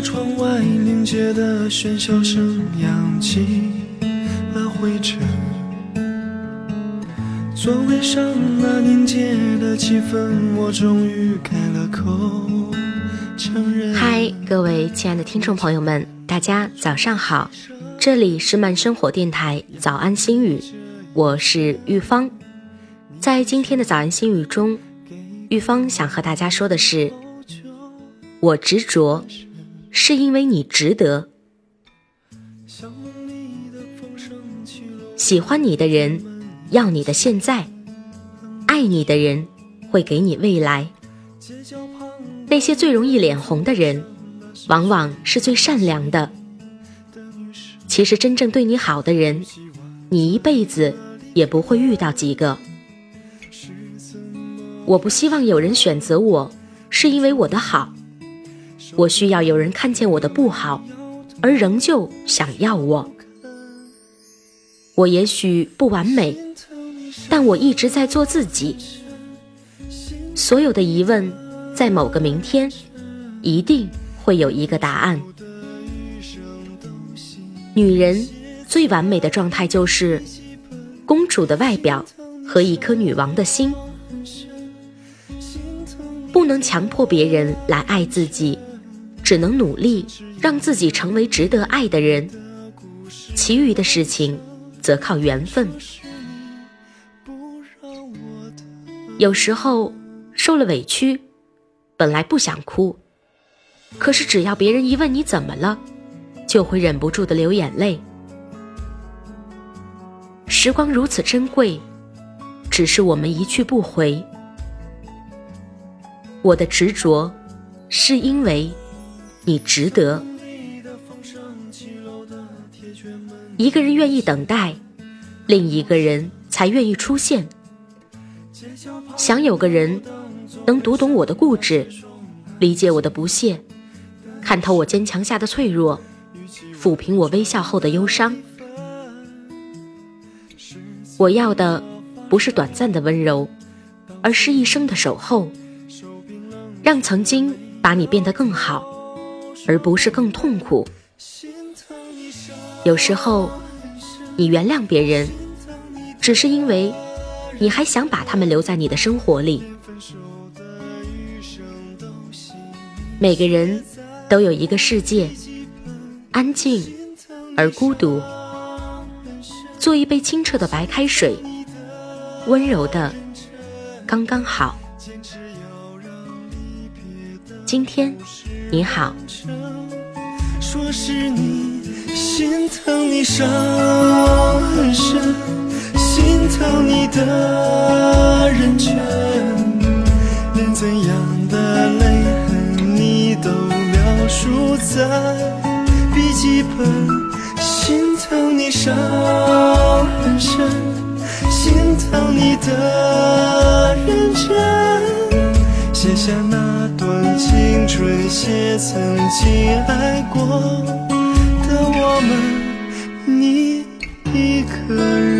窗外凝结的喧嚣声扬起了灰尘，座位上那凝结的气氛，我终于开了口承认。 嗨，各位亲爱的听众朋友们，大家早上好，这里是慢生活电台早安心语，我是玉芳。在今天的早安心语中，玉芳想和大家说的是，我执着是因为你值得。喜欢你的人要你的现在，爱你的人会给你未来。那些最容易脸红的人，往往是最善良的。其实真正对你好的人，你一辈子也不会遇到几个。我不希望有人选择我，是因为我的好。我需要有人看见我的不好，而仍旧想要我。我也许不完美，但我一直在做自己。所有的疑问，在某个明天，一定会有一个答案。女人最完美的状态就是公主的外表和一颗女王的心。不能强迫别人来爱自己，只能努力让自己成为值得爱的人，其余的事情则靠缘分。有时候受了委屈，本来不想哭，可是只要别人一问你怎么了，就会忍不住地流眼泪。时光如此珍贵，只是我们一去不回。我的执着是因为你值得。一个人愿意等待，另一个人才愿意出现。想有个人能读懂我的固执，理解我的不屑，看透我坚强下的脆弱，抚平我微笑后的忧伤。我要的不是短暂的温柔，而是一生的守候，让曾经把你变得更好，而不是更痛苦。有时候你原谅别人，只是因为你还想把他们留在你的生活里。每个人都有一个世界，安静而孤独。做一杯清澈的白开水，温柔的刚刚好。今天你好。 说是你心疼你伤很深，心疼你的认真，连怎样的泪痕你都描述在笔记本。心疼你伤很深，心疼你的认真，写下那段青春，写曾经爱过的我们，你一个人。